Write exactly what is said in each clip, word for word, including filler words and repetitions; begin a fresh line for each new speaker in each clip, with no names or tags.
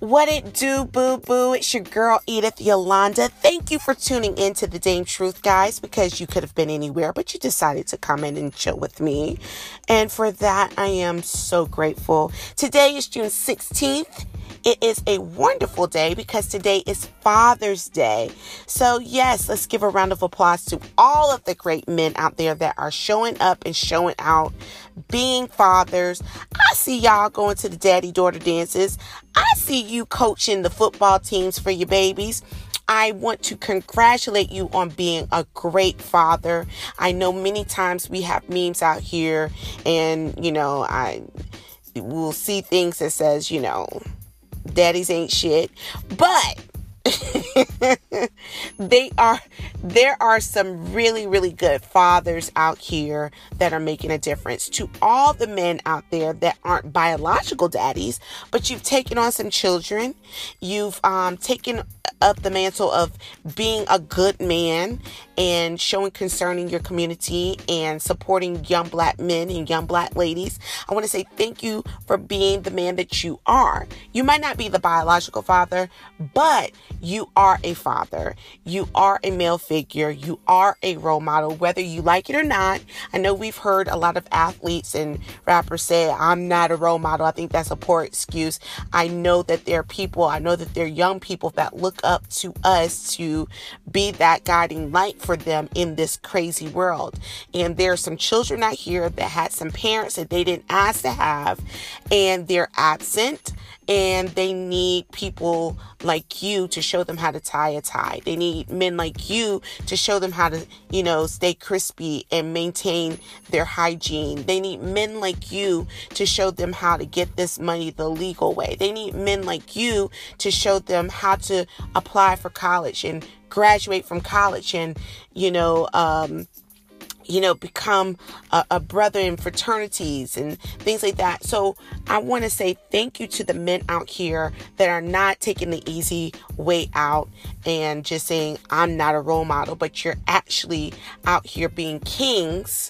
What it do, boo-boo? It's your girl, Edith Yolanda. Thank you for tuning in to the Dame Truth, guys, because you could have been anywhere, but you decided to come in and chill with me. And for that, I am so grateful. Today is June sixteenth. It is a wonderful day because today is Father's Day. So yes, let's give a round of applause to all of the great men out there that are showing up and showing out, being fathers. I see y'all going to the daddy-daughter dances. I see you coaching the football teams for your babies. I want to congratulate you on being a great father. I know many times we have memes out here and, you know, I will see things that says, you know, daddies ain't shit, but they are, there are some really, really good fathers out here that are making a difference. To all the men out there that aren't biological daddies, but you've taken on some children, you've um, taken up the mantle of being a good man and showing concern in your community and supporting young black men and young black ladies. I want to say thank you for being the man that you are. You might not be the biological father, but you are a father. You are a male figure. You are a role model, whether you like it or not. I know we've heard a lot of athletes and rappers say, I'm not a role model. I think that's a poor excuse. I know that there are people, I know that there are young people that look up to us to be that guiding light for them in this crazy world. And there are some children out here that had some parents that they didn't ask to have, and they're absent, and they need people like you to show them how to tie a tie. They need men like you to show them how to, you know, stay crispy and maintain their hygiene. They need men like you to show them how to get this money the legal way. They need men like you to show them how to apply for college and graduate from college and, you know, um, you know, become a, a brother in fraternities and things like that. So I want to say thank you to the men out here that are not taking the easy way out and just saying, I'm not a role model, but you're actually out here being kings,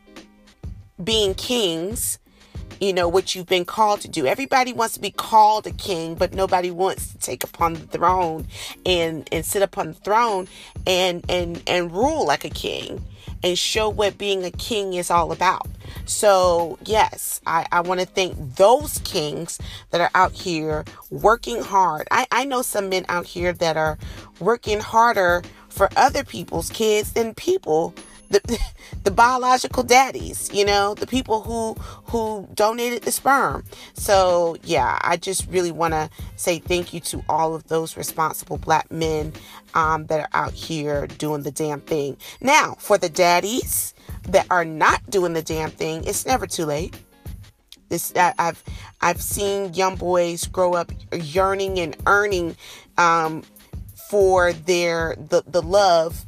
being kings, you know, what you've been called to do. Everybody wants to be called a king, but nobody wants to take upon the throne and, and sit upon the throne and, and, and rule like a king and show what being a king is all about. So yes, I, I want to thank those kings that are out here working hard. I, I know some men out here that are working harder for other people's kids than people, the, the biological daddies, you know, the people who, who donated the sperm. So yeah, I just really want to say thank you to all of those responsible black men um, that are out here doing the damn thing. Now, for the daddies that are not doing the damn thing, it's never too late. This I, I've I've seen young boys grow up yearning and earning um, for their the the love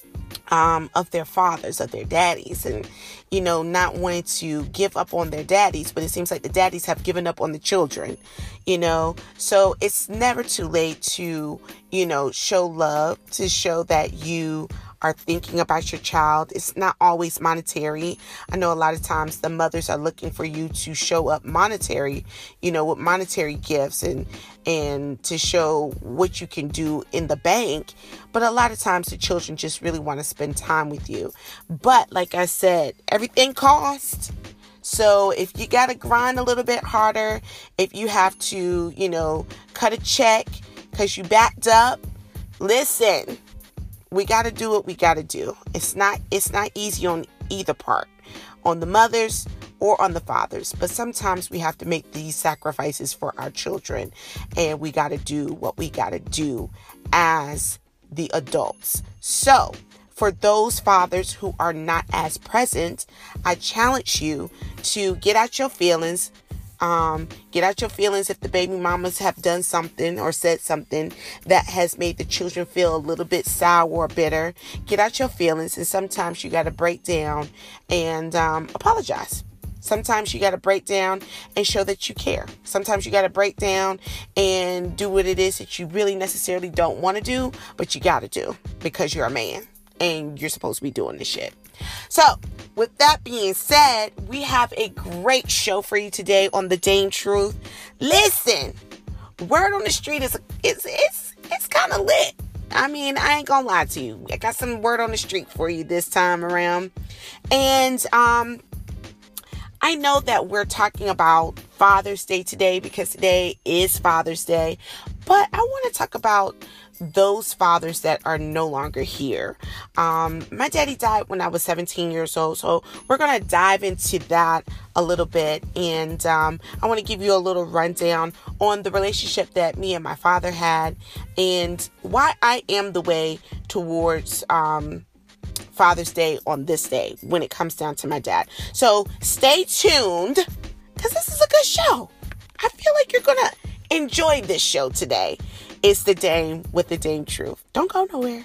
Um, of their fathers, of their daddies, and, you know, not wanting to give up on their daddies, but it seems like the daddies have given up on the children, you know, so it's never too late to, you know, show love, to show that you are thinking about your child. It's not always monetary. I know a lot of times the mothers are looking for you to show up monetary, you know, with monetary gifts and, and to show what you can do in the bank. But a lot of times the children just really want to spend time with you. But like I said, everything costs. So if you got to grind a little bit harder, if you have to, you know, cut a check because you backed up, listen, we got to do what we got to do. It's not, it's not easy on either part, on the mothers or on the fathers. But sometimes we have to make these sacrifices for our children, and we got to do what we got to do as the adults. So for those fathers who are not as present, I challenge you to get out your feelings. Um, get out your feelings if the baby mamas have done something or said something that has made the children feel a little bit sour or bitter. Get out your feelings, and sometimes you got to break down and um, apologize. Sometimes you got to break down and show that you care. Sometimes you got to break down and do what it is that you really necessarily don't want to do, but you got to do because you're a man and you're supposed to be doing this shit. So with that being said, we have a great show for you today on the Dame Truth. Listen, word on the street is it's it's it's kind of lit. I mean, I ain't gonna lie to you. I got some word on the street for you this time around. And um, I know that we're talking about Father's Day today because today is Father's Day. But I want to talk about those fathers that are no longer here. Um, my daddy died when I was seventeen years old. So we're going to dive into that a little bit. And um, I want to give you a little rundown on the relationship that me and my father had and why I am the way towards um, Father's Day on this day when it comes down to my dad. So stay tuned because this is a good show. I feel like you're going to enjoy this show today. It's the Dame with the Dame Truth. Don't go nowhere.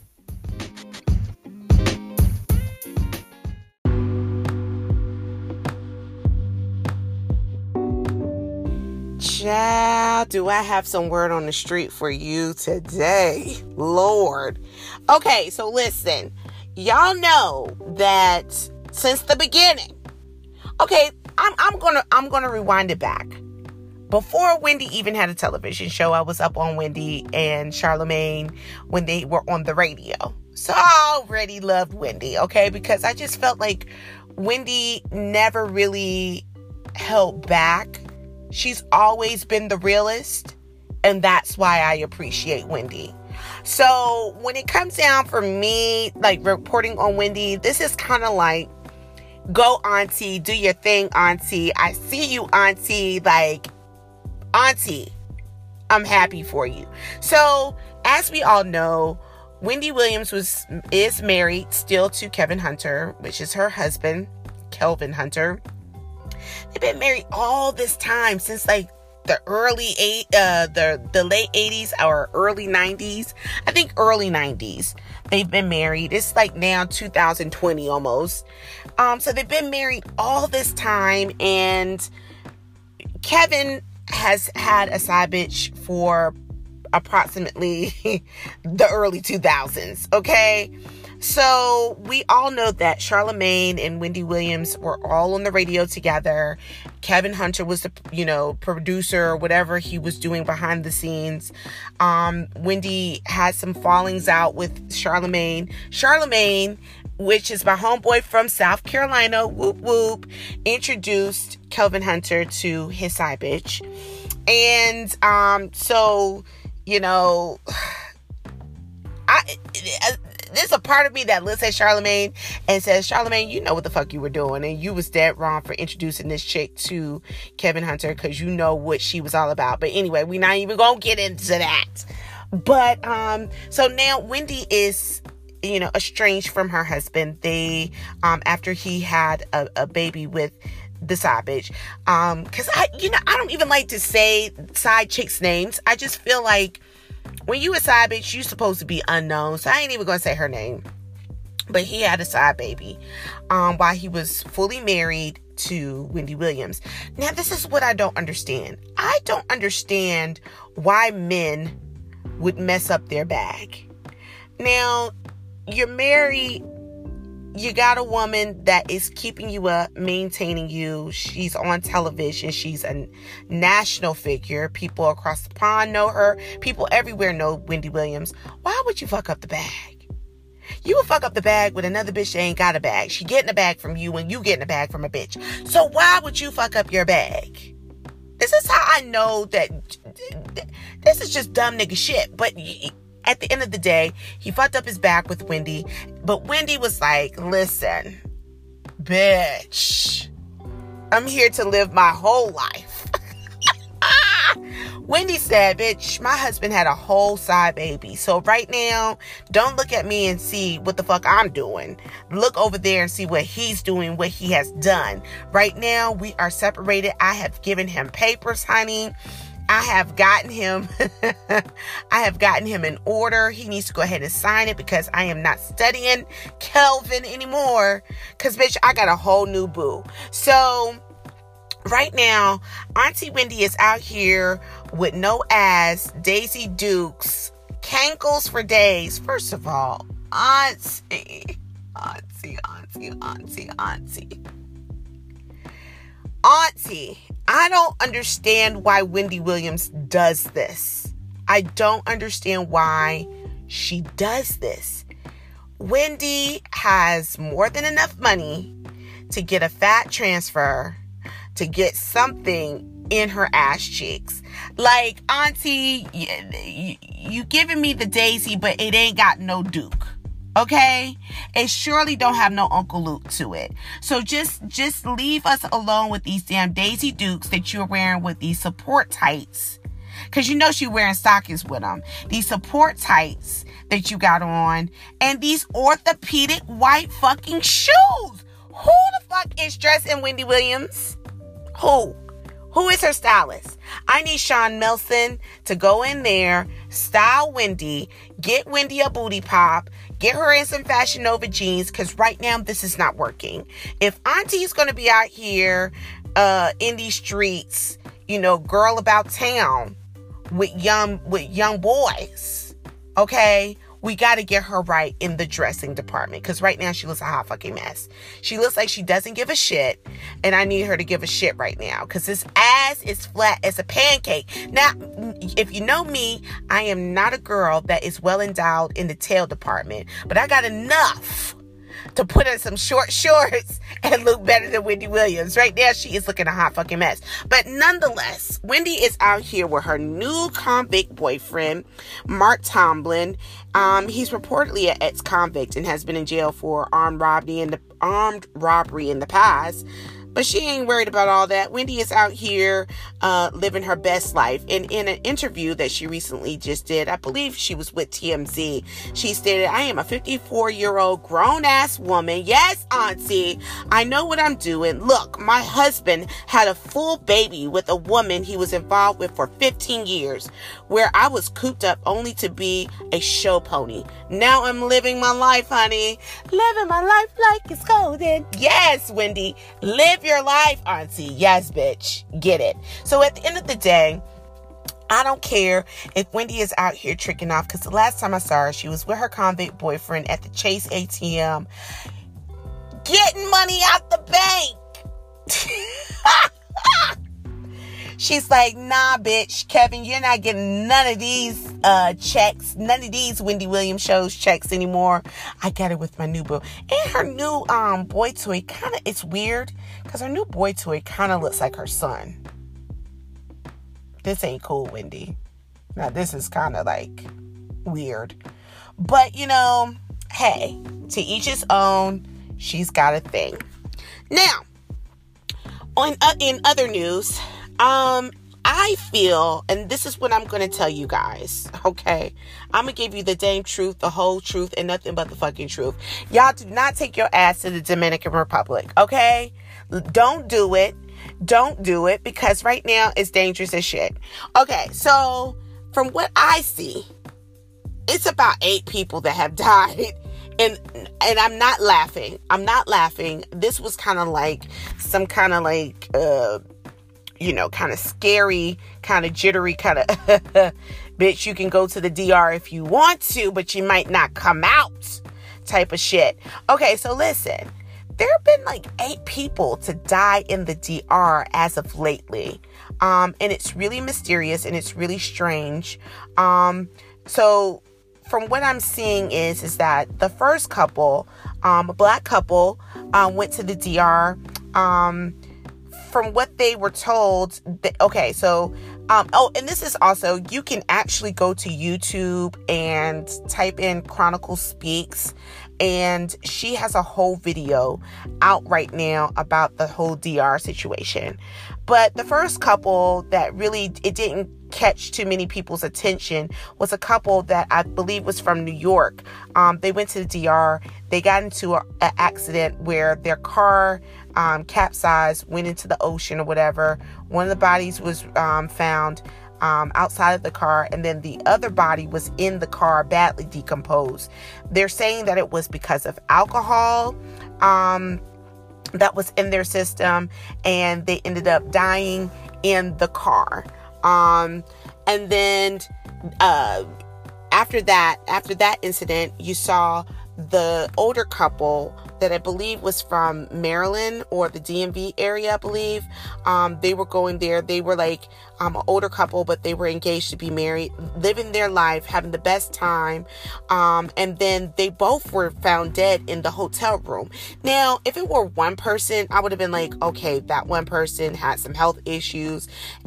Child, do I have some word on the street for you today? Lord. Okay, so listen. Y'all know that since the beginning. Okay, I'm I'm gonna I'm gonna rewind it back. Before Wendy even had a television show, I was up on Wendy and Charlamagne when they were on the radio. So I already loved Wendy, okay? Because I just felt like Wendy never really held back. She's always been the realest. And that's why I appreciate Wendy. So when it comes down for me, like reporting on Wendy, this is kind of like, go auntie, do your thing, auntie. I see you, auntie, like, auntie, I'm happy for you. So, as we all know, Wendy Williams was is married still to Kevin Hunter, which is her husband, Kelvin Hunter. They've been married all this time since like the early eight, uh, the the late eighties or early nineties. I think early nineties. They've been married. It's like now two thousand twenty almost. Um, so they've been married all this time, and Kevin has had a side bitch for approximately the early two thousands, okay? So we all know that Charlamagne and Wendy Williams were all on the radio together. Kevin Hunter was the, you know, producer or whatever he was doing behind the scenes. Um, Wendy had some fallings out with Charlamagne. Charlamagne, which is my homeboy from South Carolina, whoop whoop, introduced Kelvin Hunter to his side bitch. And um, so, you know, I it, there's a part of me that looks at Charlamagne and says, Charlamagne, you know what the fuck you were doing. And you was dead wrong for introducing this chick to Kevin Hunter because you know what she was all about. But anyway, we're not even going to get into that. But um, so now Wendy is, you know, estranged from her husband. They, um, after he had a, a baby with the side bitch. Um, cause I, you know, I don't even like to say side chicks' names. I just feel like when you a side bitch, you supposed to be unknown. So I ain't even gonna say her name. But he had a side baby, um, while he was fully married to Wendy Williams. Now, this is what I don't understand. I don't understand why men would mess up their bag. Now, you're married, you got a woman that is keeping you up, maintaining you. She's on television. She's a national figure. People across the pond know her. People everywhere know Wendy Williams. Why would you fuck up the bag? You would fuck up the bag with another bitch that ain't got a bag. She getting a bag from you and you getting a bag from a bitch. So why would you fuck up your bag? This is how I know that this is just dumb nigga shit. But at the end of the day, he fucked up his back with Wendy. But Wendy was like, listen, bitch, I'm here to live my whole life. Wendy said, bitch, my husband had a whole side baby. So right now, don't look at me and see what the fuck I'm doing. Look over there and see what he's doing, what he has done. Right now, we are separated. I have given him papers, honey. I have gotten him, I have gotten him an order. He needs to go ahead and sign it because I am not studying Kelvin anymore. Because, bitch, I got a whole new boo. So, right now, Auntie Wendy is out here with no ass, Daisy Dukes, cankles for days. First of all, Auntie, Auntie, Auntie, Auntie, Auntie. Auntie, I don't understand why Wendy Williams does this. I don't understand why she does this. Wendy has more than enough money to get a fat transfer, to get something in her ass cheeks. Like, auntie, you, you giving me the daisy, but it ain't got no Duke. Okay? It surely don't have no Uncle Luke to it. So just, just leave us alone with these damn Daisy Dukes that you're wearing with these support tights. Because you know she wearing stockings with them. These support tights that you got on. And these orthopedic white fucking shoes. Who the fuck is dressing Wendy Williams? Who? Who is her stylist? I need Sean Melson to go in there, style Wendy, get Wendy a booty pop, get her in some Fashion Nova jeans, because right now this is not working. If Auntie's going to be out here uh, in these streets, you know, girl about town with young with young boys, okay, we got to get her right in the dressing department, because right now she looks a hot fucking mess. She looks like she doesn't give a shit, and I need her to give a shit right now, because this ass is flat as a pancake. Now, if you know me, I am not a girl that is well endowed in the tail department, but I got enough to put on some short shorts and look better than Wendy Williams. Right now, she is looking a hot fucking mess. But nonetheless, Wendy is out here with her new convict boyfriend, Mark Tomlin. Um, he's reportedly an ex-convict and has been in jail for armed robbery in the armed robbery in the past. But she ain't worried about all that. Wendy is out here uh, living her best life. And in an interview that she recently just did, I believe she was with T M Z, she stated, "I am a fifty-four-year-old grown-ass woman. Yes, auntie, I know what I'm doing. Look, my husband had a full baby with a woman he was involved with for fifteen years, where I was cooped up only to be a show pony. Now I'm living my life, honey. Living my life like it's golden." Yes, Wendy, live your life, auntie. Yes, bitch. Get it. So at the end of the day, I don't care if Wendy is out here tricking off, because the last time I saw her, she was with her convict boyfriend at the Chase A T M getting money out the bank. She's like, "Nah, bitch, Kevin, you're not getting none of these uh, checks, none of these Wendy Williams shows checks anymore. I got it with my new boo." And her new um boy toy kind of, it's weird, because her new boy toy kind of looks like her son. This ain't cool, Wendy. Now, this is kind of like weird. But, you know, hey, to each his own. She's got a thing. Now, on uh, in other news, Um, I feel, and this is what I'm going to tell you guys, okay? I'm going to give you the damn truth, the whole truth, and nothing but the fucking truth. Y'all do not take your ass to the Dominican Republic, okay? Don't do it. Don't do it, because right now it's dangerous as shit. Okay, so from what I see, it's about eight people that have died. And and I'm not laughing. I'm not laughing. This was kind of like some kind of like, uh, you know, kind of scary, kind of jittery, kind of, bitch, you can go to the D R if you want to, but you might not come out type of shit. Okay, so listen, there have been like eight people to die in the D R as of lately. Um, and it's really mysterious and it's really strange. Um, so from what I'm seeing is, is that the first couple, um, a black couple, um, went to the D R, um, from what they were told, that, okay, so, um, oh, and this is also, you can actually go to YouTube and type in Chronicle Speaks, and she has a whole video out right now about the whole D R situation. But the first couple that really, it didn't catch too many people's attention was a couple that I believe was from New York. Um, they went to the D R. They got into an accident where their car um, capsized, went into the ocean or whatever. One of the bodies was um, found um, outside of the car, and then the other body was in the car, badly decomposed. They're saying that it was because of alcohol um, that was in their system, and they ended up dying in the car. Um, and then, uh, after that, after that incident, you saw the older couple that I believe was from Maryland or the D M V area, I believe. Um, they were going there. They were like um, an older couple, but they were engaged to be married, living their life, having the best time. Um, and then they both were found dead in the hotel room. Now, if it were one person, I would have been like, okay, that one person had some health issues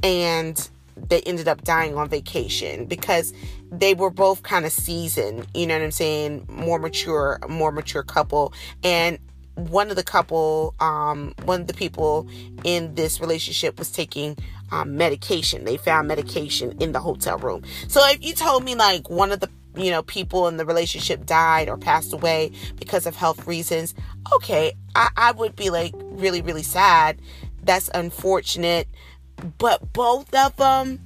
and they ended up dying on vacation, because they were both kind of seasoned, you know what I'm saying? More mature, more mature couple. And one of the couple, um, one of the people in this relationship was taking um, medication. They found medication in the hotel room. So if you told me like one of the, you know, people in the relationship died or passed away because of health reasons, okay, I, I would be like really, really sad. That's unfortunate. But both of them,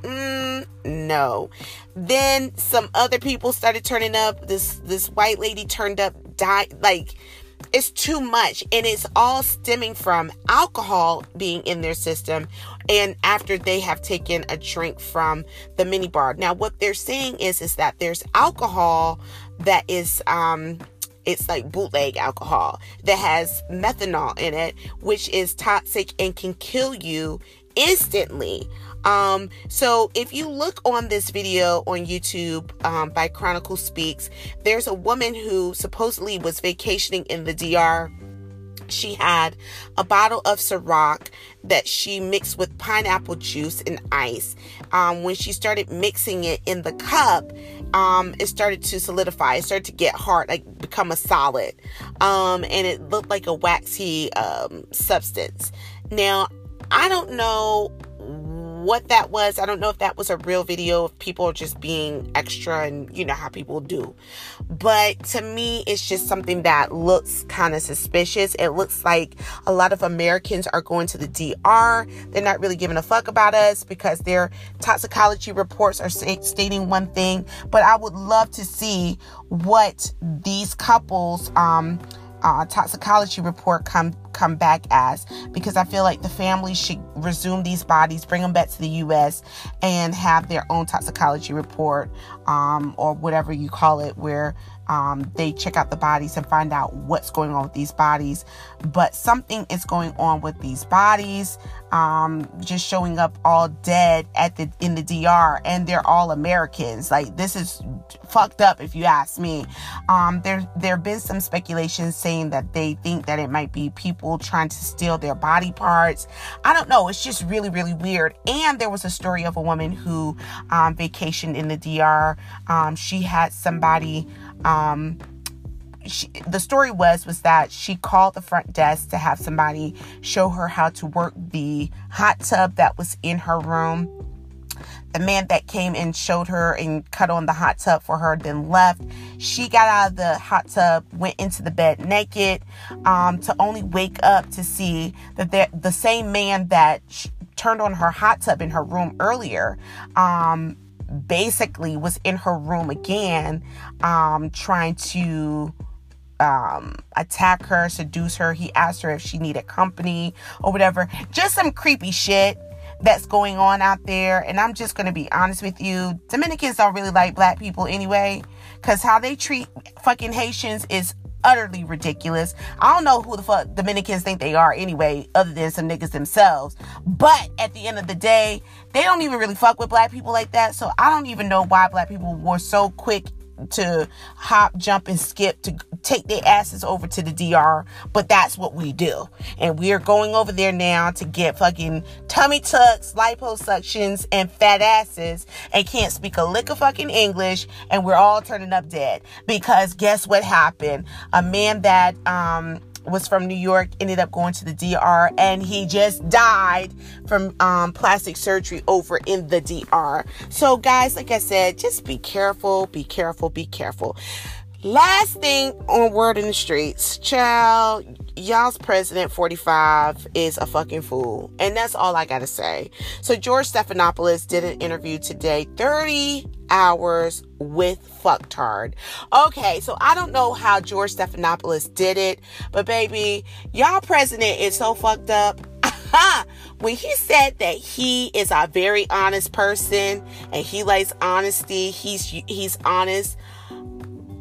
mm, no. Then some other people started turning up. This this white lady turned up, died. Like, it's too much. And it's all stemming from alcohol being in their system, and after they have taken a drink from the minibar. Now, what they're saying is, is that there's alcohol that is... um. It's like bootleg alcohol that has methanol in it, which is toxic and can kill you instantly. Um, so if you look on this video on YouTube um, by Chronicle Speaks, there's a woman who supposedly was vacationing in the D R. She had a bottle of Ciroc that she mixed with pineapple juice and ice. Um, when she started mixing it in the cup, um, it started to solidify. It started to get hard, like become a solid. Um, and it looked like a waxy um, substance. Now, I don't know what that was. I don't know if that was a real video, if people are just being extra, and you know how people do. But to me, it's just something that looks kind of suspicious. It looks like a lot of Americans are going to the D R. They're not really giving a fuck about us because their toxicology reports are stating one thing. But I would love to see what these couples um Uh, toxicology report come come back as, because I feel like the family should resume these bodies, bring them back to the U S and have their own toxicology report, um, or whatever you call it, where um, they check out the bodies and find out what's going on with these bodies. But something is going on with these bodies, um, just showing up all dead at the in the D R, and they're all Americans. Like, this is fucked up, if you ask me. Um, there there have been some speculation saying that they think that it might be people trying to steal their body parts. I don't know. It's just really, really weird. And there was a story of a woman who um, vacationed in the D R. Um, she had somebody. Um, She, the story was was that she called the front desk to have somebody show her how to work the hot tub that was in her room. The man that came and showed her and cut on the hot tub for her then left. She got out of the hot tub, went into the bed naked, um, to only wake up to see that the same man that sh- turned on her hot tub in her room earlier, um, basically was in her room again, um, trying to um, attack her, seduce her. He asked her if she needed company or whatever. Just some creepy shit that's going on out there. And I'm just going to be honest with you. Dominicans don't really like black people anyway, because how they treat fucking Haitians is utterly ridiculous. I don't know who the fuck Dominicans think they are anyway, other than some niggas themselves. But at the end of the day, they don't even really fuck with black people like that. So I don't even know why black people were so quick to hop, jump, and skip to take their asses over to the D R, but that's what we do. And we're going over there now to get fucking tummy tucks, liposuctions, and fat asses, and can't speak a lick of fucking English, and we're all turning up dead. Because guess what happened? A man that um was from New York ended up going to the D R, and he just died from um, plastic surgery over in the D R. So guys, like I said, just be careful, be careful, be careful. Last thing on Word in the Streets, child, y'all's president forty-five is a fucking fool. And that's all I gotta say. So George Stephanopoulos did an interview today, thirty hours with fucktard. Okay, so I don't know how George Stephanopoulos did it, but baby, y'all president is so fucked up. When he said that he is a very honest person and he likes honesty, he's he's honest.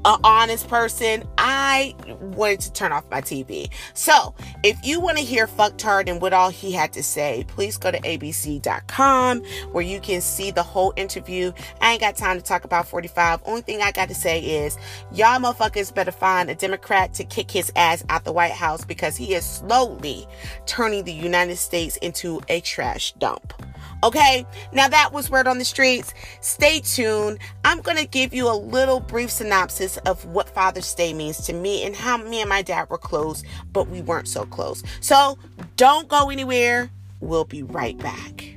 an honest person, I wanted to turn off my T V. So, if you want to hear fucktard and what all he had to say, please go to A B C dot com where you can see the whole interview. I ain't got time to talk about forty-five. Only thing I got to say is, y'all motherfuckers better find a Democrat to kick his ass out the White House, because he is slowly turning the United States into a trash dump. Okay, now that was word on the streets. Stay tuned. I'm going to give you a little brief synopsis of what Father's Day means to me and how me and my dad were close, but we weren't so close. So don't go anywhere. We'll be right back.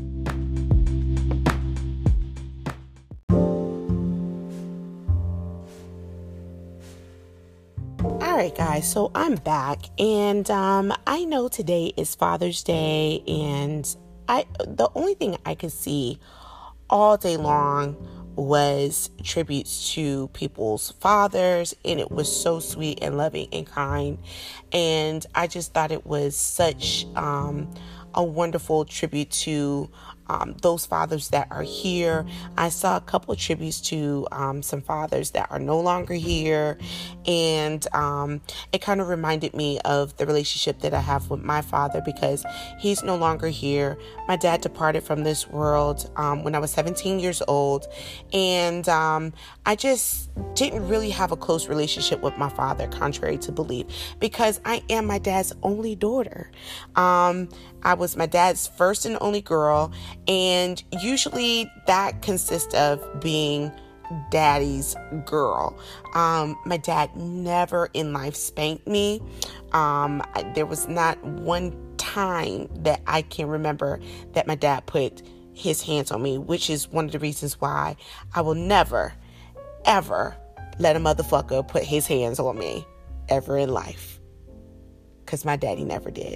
All right, guys, so I'm back, and um, I know today is Father's Day, and I the only thing I could see all day long was tributes to people's fathers, and it was so sweet and loving and kind, and I just thought it was such um, a wonderful tribute to Um, those fathers that are here. I saw a couple of tributes to um, some fathers that are no longer here, and um, it kind of reminded me of the relationship that I have with my father, because he's no longer here. My dad departed from this world um, when I was seventeen years old, and um, I just didn't really have a close relationship with my father, contrary to belief, because I am my dad's only daughter. Um, I was my dad's first and only girl, and usually that consists of being daddy's girl. Um, my dad never in life spanked me. Um, I, there was not one time that I can remember that my dad put his hands on me, which is one of the reasons why I will never, ever let a motherfucker put his hands on me ever in life, because my daddy never did.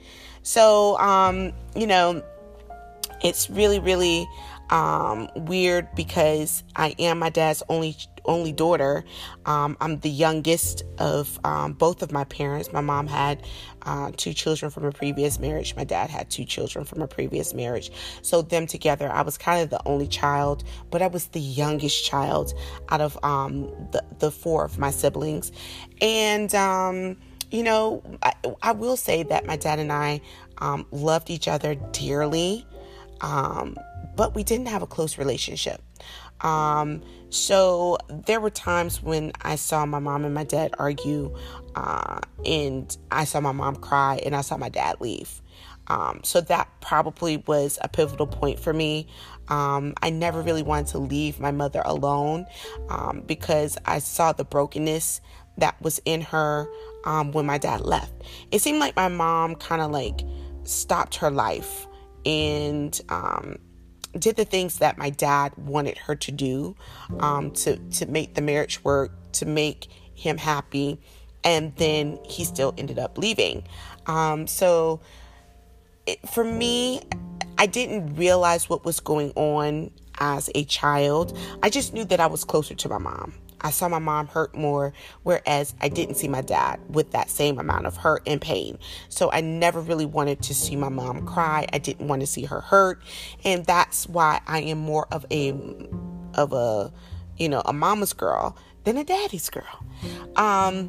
So, um, you know, it's really, really um, weird, because I am my dad's only only daughter. Um, I'm the youngest of um, both of my parents. My mom had uh, two children from a previous marriage. My dad had two children from a previous marriage. So them together, I was kind of the only child, but I was the youngest child out of um, the, the four of my siblings. And um You know, I, I will say that my dad and I um, loved each other dearly, um, but we didn't have a close relationship. Um, so there were times when I saw my mom and my dad argue, uh, and I saw my mom cry, and I saw my dad leave. Um, so that probably was a pivotal point for me. Um, I never really wanted to leave my mother alone, um, because I saw the brokenness that was in her um, when my dad left. It seemed like my mom kind of like stopped her life and um, did the things that my dad wanted her to do, um, to, to make the marriage work, to make him happy. And then he still ended up leaving. Um, so it, for me, I didn't realize what was going on as a child. I just knew that I was closer to my mom. I saw my mom hurt more, whereas I didn't see my dad with that same amount of hurt and pain. So I never really wanted to see my mom cry. I didn't want to see her hurt. And that's why I am more of a, of a, you know, a mama's girl than a daddy's girl. Um,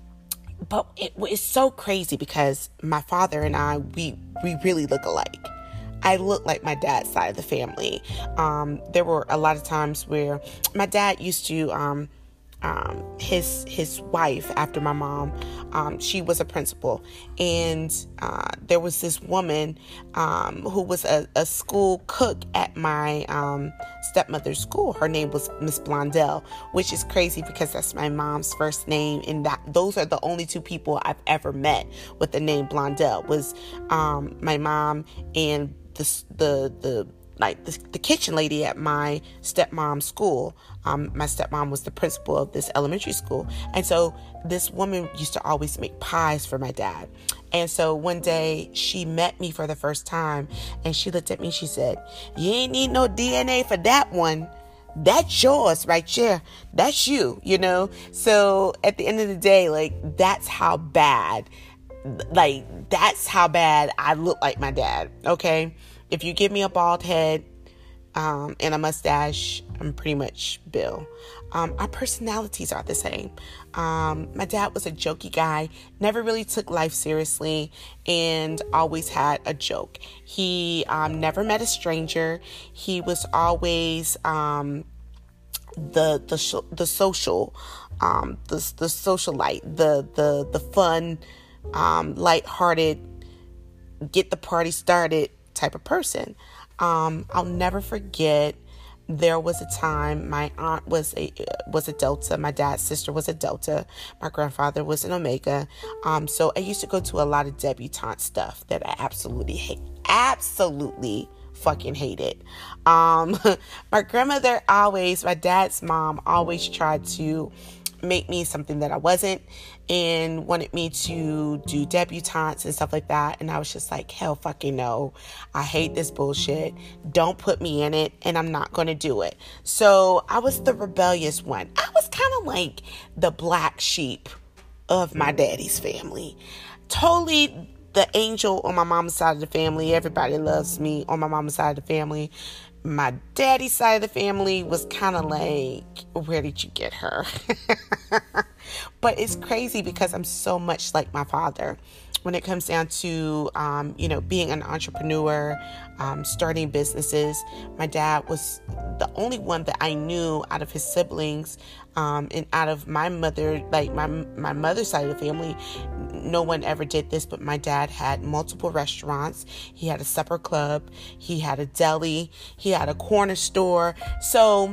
but it, it's so crazy, because my father and I, we, we really look alike. I look like my dad's side of the family. Um, there were a lot of times where my dad used to, um, um, his, his wife, after my mom, um, she was a principal, and, uh, there was this woman, um, who was a, a school cook at my, um, stepmother's school. Her name was Miss Blondell, which is crazy because that's my mom's first name. And that, those are the only two people I've ever met with the name Blondell, was, um, my mom and the, the, the, like the, the kitchen lady at my stepmom's school. Um, my stepmom was the principal of this elementary school. And so this woman used to always make pies for my dad. And so one day she met me for the first time, and she looked at me, she said, "You ain't need no D N A for that one. That's yours right there. That's you," you know? So at the end of the day, like, that's how bad, like, that's how bad I look like my dad. Okay. If you give me a bald head, um, and a mustache, I'm pretty much Bill. Um, our personalities are the same. Um, my dad was a jokey guy, never really took life seriously, and always had a joke. He um, never met a stranger. He was always um, the the sh- the social, um, the the socialite, the the the fun, um, lighthearted, get the party started type of person. Um, I'll never forget. There was a time my aunt was a was a Delta, my dad's sister was a Delta, my grandfather was an Omega. Um, so I used to go to a lot of debutante stuff that I absolutely hate, absolutely fucking hated. Um, my grandmother always, my dad's mom always tried to make me something that I wasn't, and wanted me to do debutantes and stuff like that. And I was just like, hell fucking no. I hate this bullshit. Don't put me in it, and I'm not going to do it. So I was the rebellious one. I was kind of like the black sheep of my daddy's family. Totally the angel on my mom's side of the family. Everybody loves me on my mom's side of the family. My daddy's side of the family was kind of like, where did you get her? But it's crazy because I'm so much like my father when it comes down to, um, you know, being an entrepreneur, um, starting businesses. My dad was the only one that I knew out of his siblings, um, and out of my mother, like my my mother's side of the family. No one ever did this, but my dad had multiple restaurants. He had a supper club. He had a deli. He had a corner store. So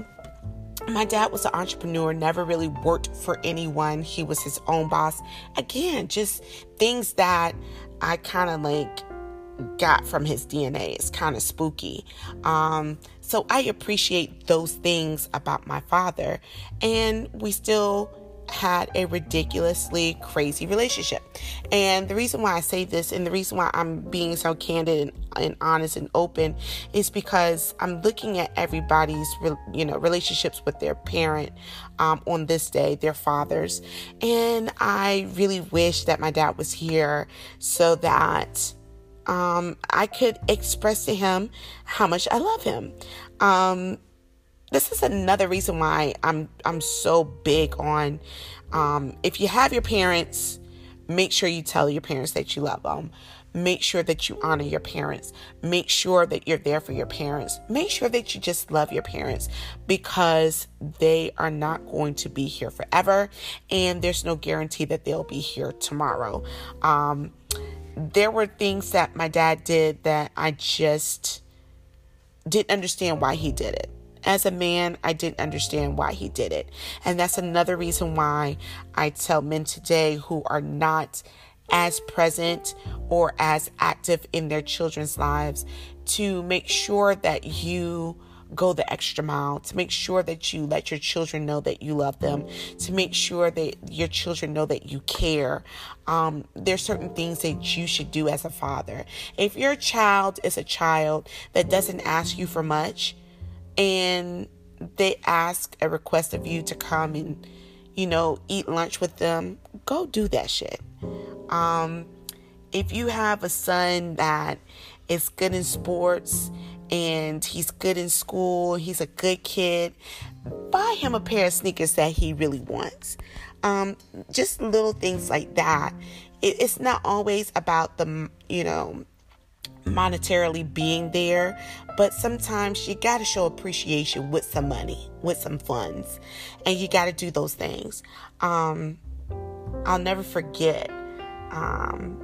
my dad was an entrepreneur, never really worked for anyone. He was his own boss. Again, just things that I kind of like got from his D N A. It's kind of spooky. Um, so I appreciate those things about my father. And we still had a ridiculously crazy relationship. And the reason why I say this, and the reason why I'm being so candid and, and honest and open, is because I'm looking at everybody's, you know, relationships with their parent um, on this day, their fathers. And I really wish that my dad was here so that um, I could express to him how much I love him. Um, This is another reason why I'm I'm so big on, um, if you have your parents, make sure you tell your parents that you love them. Make sure that you honor your parents. Make sure that you're there for your parents. Make sure that you just love your parents, because they are not going to be here forever, and there's no guarantee that they'll be here tomorrow. Um, there were things that my dad did that I just didn't understand why he did it. As a man, I didn't understand why he did it. And that's another reason why I tell men today who are not as present or as active in their children's lives to make sure that you go the extra mile, to make sure that you let your children know that you love them, to make sure that your children know that you care. Um, there's certain things that you should do as a father. If your child is a child that doesn't ask you for much, and they ask a request of you to come and, you know, eat lunch with them, go do that shit. Um, if you have a son that is good in sports and he's good in school, he's a good kid, buy him a pair of sneakers that he really wants. Um, just little things like that. It, it's not always about the, you know, monetarily being there, but sometimes you got to show appreciation with some money, with some funds, and you got to do those things. Um, I'll never forget. Um,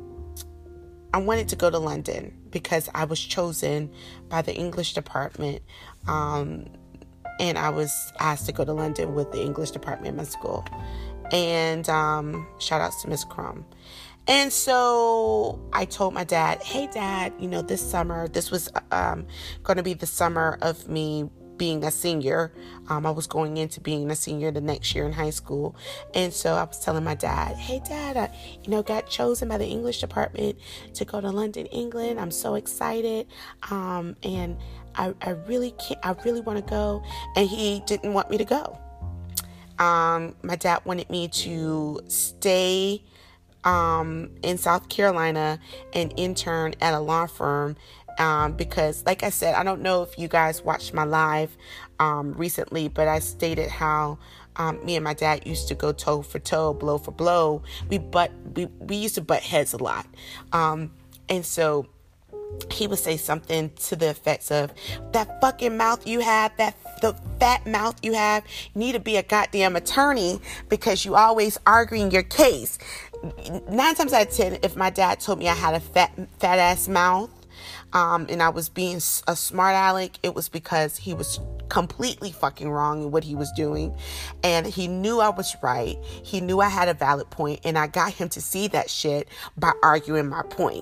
I wanted to go to London because I was chosen by the English department, um, and I was asked to go to London with the English department in my school. And um, shout outs to Miss Crum. And so I told my dad, hey, Dad, you know, this summer, this was um, going to be the summer of me being a senior. Um, I was going into being a senior the next year in high school. And so I was telling my dad, hey, Dad, I, you know, got chosen by the English department to go to London, England. I'm so excited. Um, and I, I really can't, I really want to go. And he didn't want me to go. Um, my dad wanted me to stay Um, in South Carolina and intern at a law firm Um, because like I said, I don't know if you guys watched my live um, recently, but I stated how um, me and my dad used to go toe for toe, blow for blow. We butt, we, we used to butt heads a lot. Um, and so he would say something to the effects of, that fucking mouth you have, that the fat mouth you have, you need to be a goddamn attorney because you always arguing your case. Nine times out of ten, if my dad told me I had a fat, fat ass mouth, um, and I was being a smart aleck, it was because he was completely fucking wrong in what he was doing. And he knew I was right. He knew I had a valid point, and I got him to see that shit by arguing my point.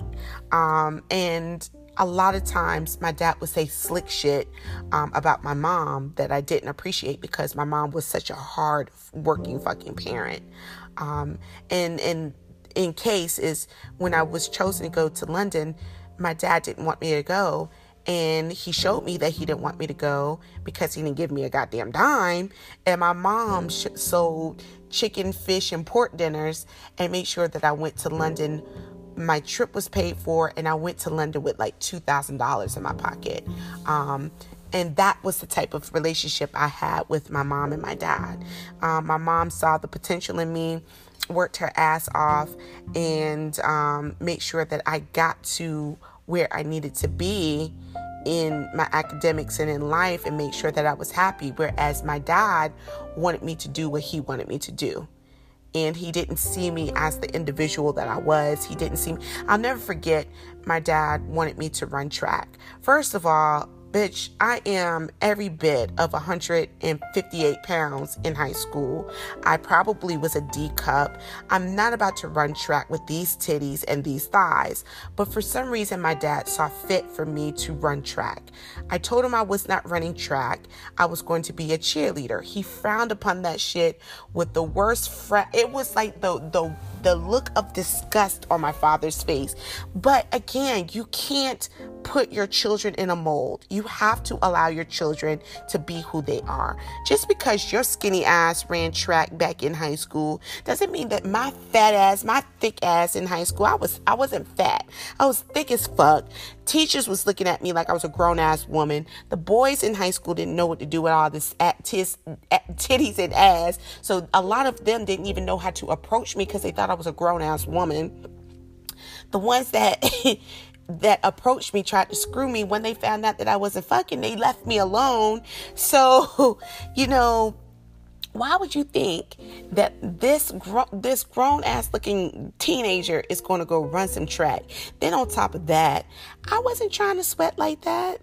Um, and a lot of times my dad would say slick shit um, about my mom that I didn't appreciate because my mom was such a hard working fucking parent. Um, and, and in case is when I was chosen to go to London, my dad didn't want me to go. And he showed me that he didn't want me to go because he didn't give me a goddamn dime. And my mom sh- sold chicken, fish, and pork dinners and made sure that I went to London. My trip was paid for, and I went to London with like two thousand dollars in my pocket. Um, and that was the type of relationship I had with my mom and my dad. Um, my mom saw the potential in me, worked her ass off, and um, made sure that I got to where I needed to be in my academics and in life, and make sure that I was happy. Whereas my dad wanted me to do what he wanted me to do. And he didn't see me as the individual that I was. He didn't see me. I'll never forget, my dad wanted me to run track. First of all, bitch, I am every bit of one hundred fifty-eight pounds in high school. I probably was a D cup. I'm not about to run track with these titties and these thighs. But for some reason, my dad saw fit for me to run track. I told him I was not running track. I was going to be a cheerleader. He frowned upon that shit with the worst fra- It was like the, the, the look of disgust on my father's face. But again, you can't put your children in a mold. You have to allow your children to be who they are. Just because your skinny ass ran track back in high school doesn't mean that my fat ass, my thick ass in high school, I was I wasn't fat. I was thick as fuck. Teachers was looking at me like I was a grown ass woman. The boys in high school didn't know what to do with all this at tis, at titties and ass. So a lot of them didn't even know how to approach me because they thought I was a grown ass woman. The ones that that approached me tried to screw me. When they found out that I wasn't fucking, they left me alone. So, you know, why would you think that this gro- this grown ass looking teenager is going to go run some track? Then on top of that, I wasn't trying to sweat like that.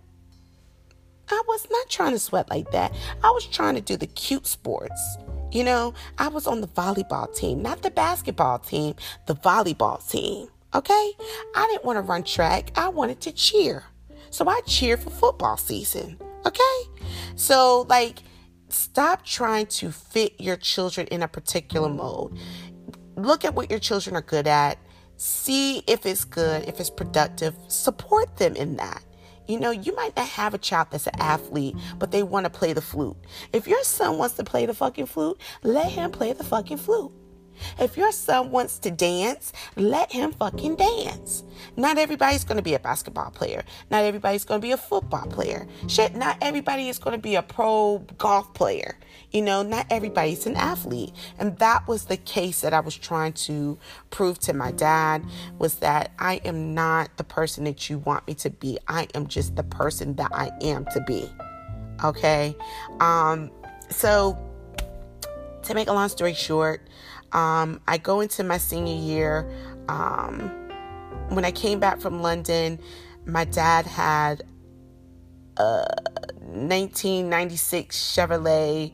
I was not trying to sweat like that. I was trying to do the cute sports. You know, I was on the volleyball team, not the basketball team, the volleyball team. Okay? I didn't want to run track. I wanted to cheer. So I cheered for football season. Okay? So, like, stop trying to fit your children in a particular mode. Look at what your children are good at. See if it's good, if it's productive. Support them in that. You know, you might not have a child that's an athlete, but they want to play the flute. If your son wants to play the fucking flute, let him play the fucking flute. If your son wants to dance, let him fucking dance. Not everybody's going to be a basketball player. Not everybody's going to be a football player. Shit, not everybody is going to be a pro golf player. You know, not everybody's an athlete. And that was the case that I was trying to prove to my dad, was that I am not the person that you want me to be. I am just the person that I am to be. Okay? Um, so, to make a long story short, Um, I go into my senior year. Um, when I came back from London, my dad had a nineteen ninety-six Chevrolet.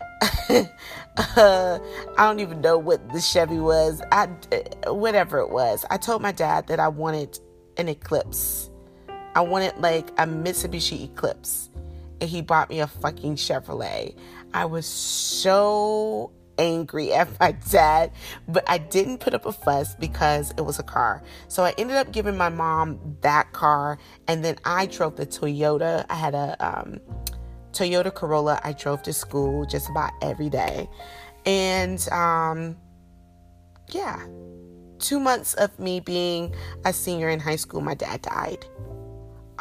uh, I don't even know what the Chevy was. I, whatever it was. I told my dad that I wanted an Eclipse. I wanted like a Mitsubishi Eclipse. And he bought me a fucking Chevrolet. I was so angry at my dad, but I didn't put up a fuss because it was a car. So I ended up giving my mom that car, and then I drove the Toyota. I had a um, Toyota Corolla. I drove to school just about every day. And um, yeah, two months of me being a senior in high school, my dad died.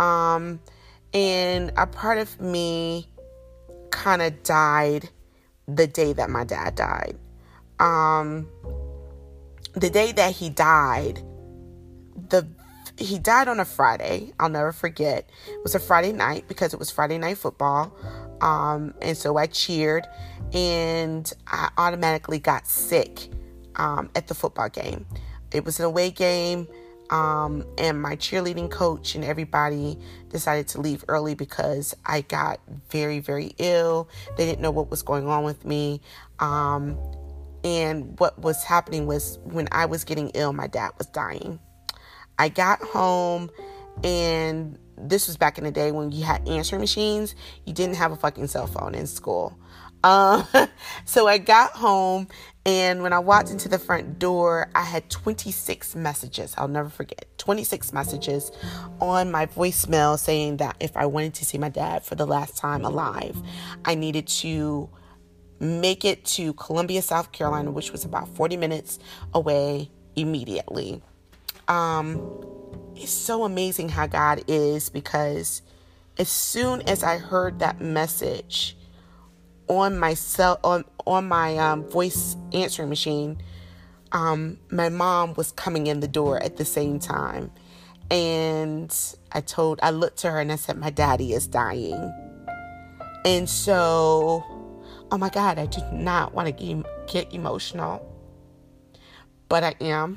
Um, and a part of me kind of died the day that my dad died. Um, the day that he died, the he died on a Friday. I'll never forget. It was a Friday night because it was Friday night football. Um, and so I cheered, and I automatically got sick um, at the football game. It was an away game, um, and my cheerleading coach and everybody decided to leave early because I got very, very ill. They didn't know what was going on with me. Um, and what was happening was when I was getting ill, my dad was dying. I got home, and this was back in the day when you had answering machines. You didn't have a fucking cell phone in school. Um, so I got home, and when I walked into the front door, I had twenty-six messages. I'll never forget. twenty-six messages on my voicemail saying that if I wanted to see my dad for the last time alive, I needed to make it to Columbia, South Carolina, which was about forty minutes away immediately. Um, it's so amazing how God is, because as soon as I heard that message on my cell, on, on my, um, voice answering machine, um, my mom was coming in the door at the same time. And I told, I looked to her and I said, my daddy is dying. And so, oh my God, I do not want to get, get emotional, but I am.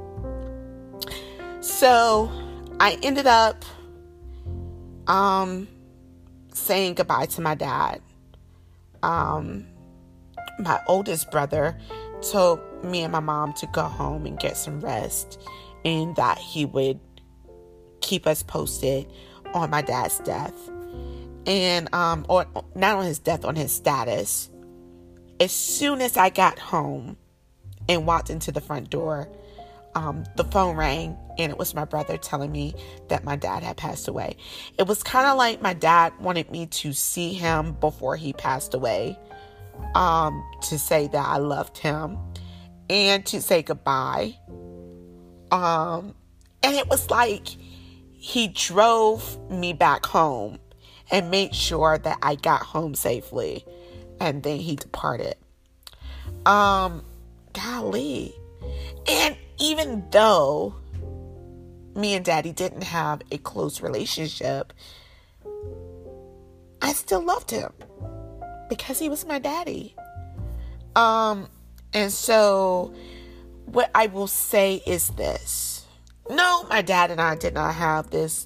So I ended up um, saying goodbye to my dad. Um, my oldest brother told me and my mom to go home and get some rest, and that he would keep us posted on my dad's death. And, um, or not on his death, on his status. As soon as I got home and walked into the front door, um, the phone rang, and it was my brother telling me that my dad had passed away. It was kind of like my dad wanted me to see him before he passed away, um, to say that I loved him and to say goodbye. Um, and it was like he drove me back home and made sure that I got home safely, and then he departed. Um, golly. And even though me and Daddy didn't have a close relationship, I still loved him because he was my daddy. Um, and so what I will say is this. No, my dad and I did not have this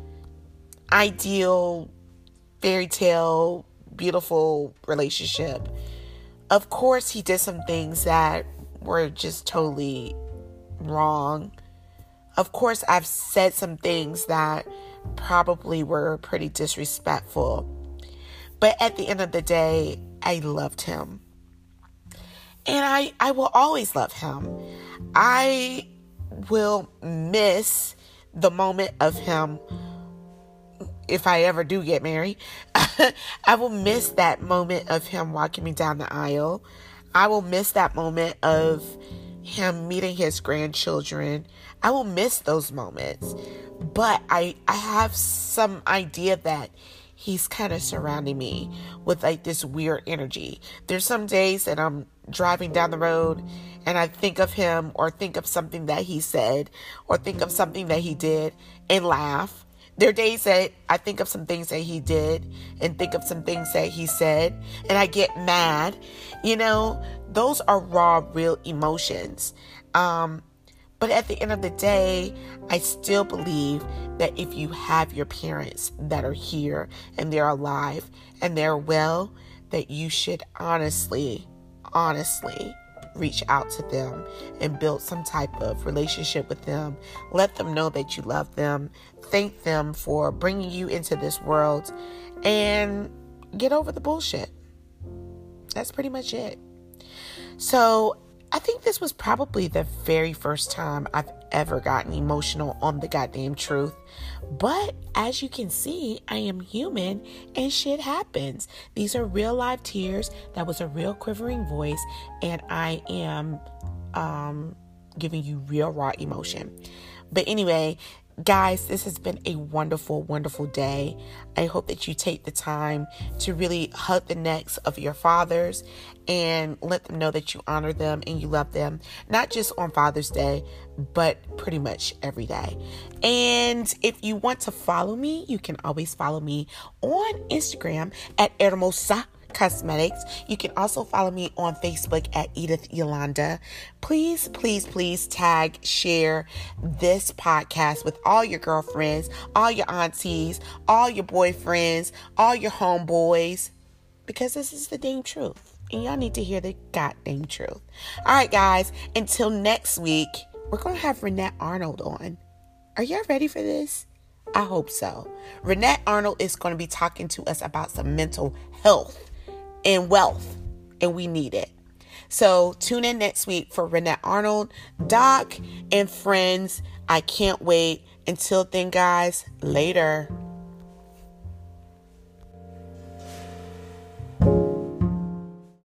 ideal, fairy tale, beautiful relationship. Of course, he did some things that were just totally wrong. Of course, I've said some things that probably were pretty disrespectful. But at the end of the day, I loved him. And I, I will always love him. I will miss the moment of him. If I ever do get married, I will miss that moment of him walking me down the aisle. I will miss that moment of him meeting his grandchildren. I will miss those moments. But I, I have some idea that he's kind of surrounding me with like this weird energy. There's some days that I'm driving down the road and I think of him, or think of something that he said, or think of something that he did and laugh. There are days that I think of some things that he did and think of some things that he said, and I get mad. You know, those are raw, real emotions. Um, but at the end of the day, I still believe that if you have your parents that are here and they're alive and they're well, that you should honestly, honestly reach out to them and build some type of relationship with them. Let them know that you love them. Thank them for bringing you into this world, and get over the bullshit. That's pretty much it. So I think this was probably the very first time I've ever gotten emotional on the goddamn truth. But as you can see, I am human and shit happens. These are real live tears. That was a real quivering voice. And I am um, giving you real raw emotion. But anyway, Guys, this has been a wonderful, wonderful day. I hope that you take the time to really hug the necks of your fathers and let them know that you honor them and you love them, not just on Father's Day, but pretty much every day. And if you want to follow me, you can always follow me on Instagram at Hermosa Cosmetics. You can also follow me on Facebook at Edith Yolanda. Please, please, please tag, share this podcast with all your girlfriends, all your aunties, all your boyfriends, all your homeboys, because this is the damn truth. And y'all need to hear the goddamn truth. All right, guys, until next week, we're going to have Renette Arnold on. Are y'all ready for this? I hope so. Renette Arnold is going to be talking to us about some mental health and wealth, and we need it. So tune in next week for Renette Arnold, Doc, and friends. I can't wait. Until then, guys, later.